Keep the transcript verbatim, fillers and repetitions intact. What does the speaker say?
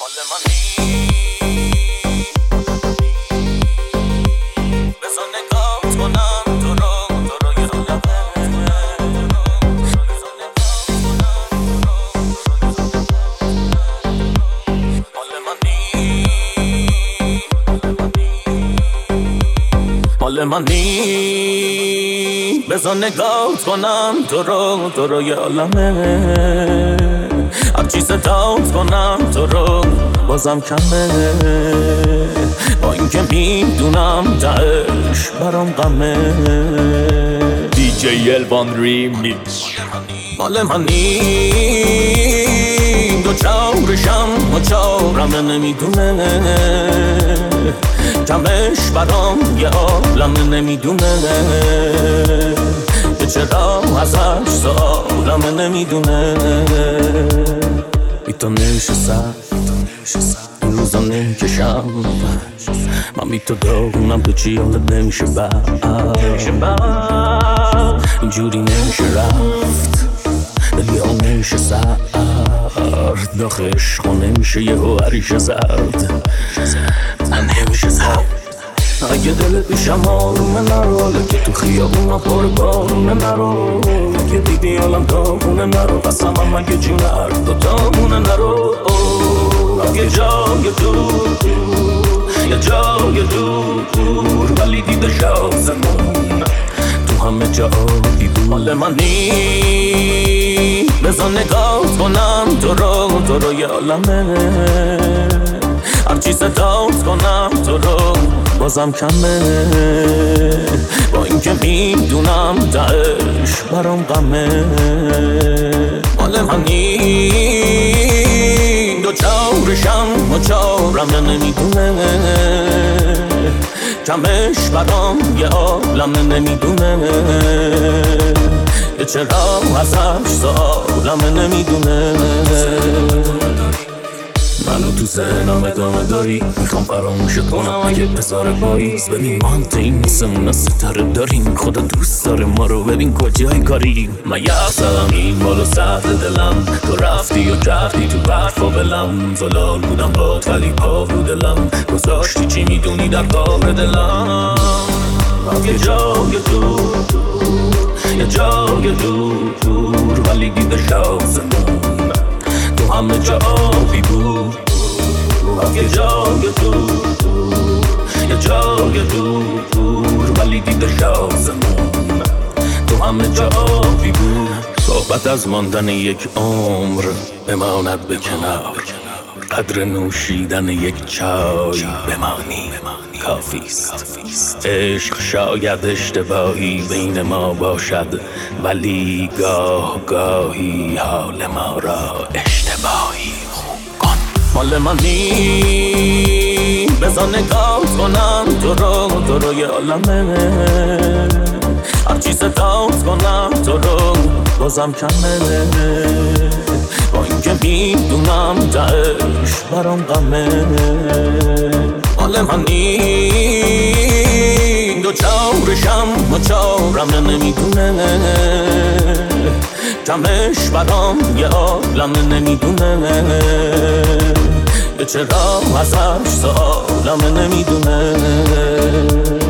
مال منی بزن نگاه کنم تو رو تو رو یه لبه مال منی مال منی بزن نگاه کنم تو رو تو رو یه عالمه هرچی صدات کنم تو رو بازم کمه با اینکه میدونم تهش برام غمه دی جی الوان ریمیکس مال منی دو چارشم و چارم نمیدونه کمش برام یه عالم نمیدونه که چرا ازش سوالم نمیدونه بی تو نشستم این روزا نمیکشم من بی تو دارونم تو چی حالت نمیشه بعد اینجوری نمیشه رفت دلی ها نمیشه سرد داخل عشق نمیشه یه هو عریشه زرد من نمیشه زرد اگه دلت بیشم آرومه نرو که تو خیابونا پر بارونه نرو که دیدی حالم داغونه نرو قسم هم اگه جونر دوتامونه نرو اگه جای دور یه جای دور ولی دیده شازمون تو همه جایی بود مال منی بزن نگاه کنم تو رو تو رو یه عالمه هرچی صدات کنم تو رو بازم کمه با اینکه میدونم تهش برام غمه مال منی دو چارشم و چارم نمیدونه کمش برام یه عالم نمیدونه که چرا ازش سوالم نمیدونه منو تو ذهنم ادامه داری میخوام فراموشت کنم اگه بذاره پاییز ببین ما هم این نیستمون از ستاره داریم خدا دوست داره ما رو ببین کجای کاریم من یه اصلم این بالا سرد دلم تو رفتی و کردی تو برف و بلم زلال بودم باد ولی پا رو دلم گذاشتی چی میدونی در کار دلم یه جای دور یه جای دور دور ولی دیده شازمون تو همه جایی بود یه جای دور یه جای دور دور ولی دیده شازمون تو همه جایی بود صحبت از ماندن یک عمر بماند به کنار قدر نوشیدن یک چای بمانی کافیست عشق شاید اشتباهی بین ما باشد ولی گاه گاهی حال ما را اشتباهی خوب کن مال منی بزن نگاه کنم تو رو تو رو یه عالمه هرچی صدات کنم تو رو بازم کمه با اینکه میدونم تهش برام غمه مال منی دو چارشم و چارم نمیدونه کمش برام یه عالم نمیدونه که چرا ازش سوالم نمیدونه